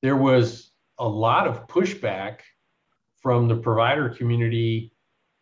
there was a lot of pushback from the provider community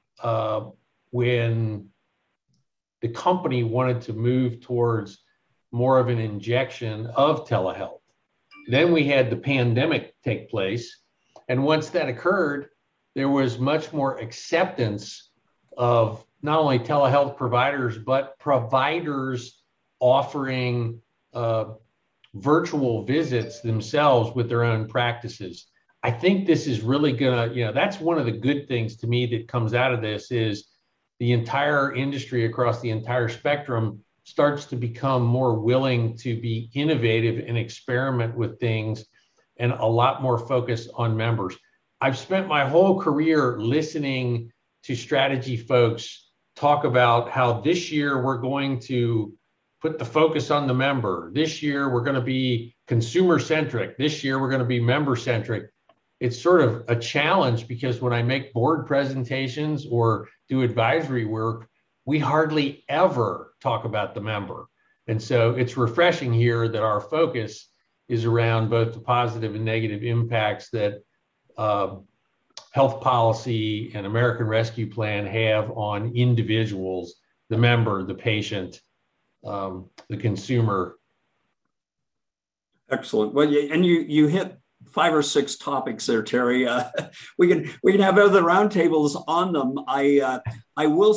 when the company wanted to move towards more of an injection of telehealth. Then we had the pandemic take place. And once that occurred, there was much more acceptance of not only telehealth providers, but providers offering virtual visits themselves with their own practices. I think this is really gonna, that's one of the good things to me that comes out of this is the entire industry across the entire spectrum starts to become more willing to be innovative and experiment with things and a lot more focus on members. I've spent my whole career listening to strategy folks talk about how this year we're going to put the focus on the member. This year we're going to be consumer centric. This year we're going to be member centric. It's sort of a challenge because when I make board presentations or do advisory work, we hardly ever talk about the member. And so it's refreshing here that our focus is around both the positive and negative impacts that health policy and American Rescue Plan have on individuals, the member, the patient, the consumer. Excellent. Well, you hit 5 or 6 topics there, Terry. We can have other roundtables on them. I will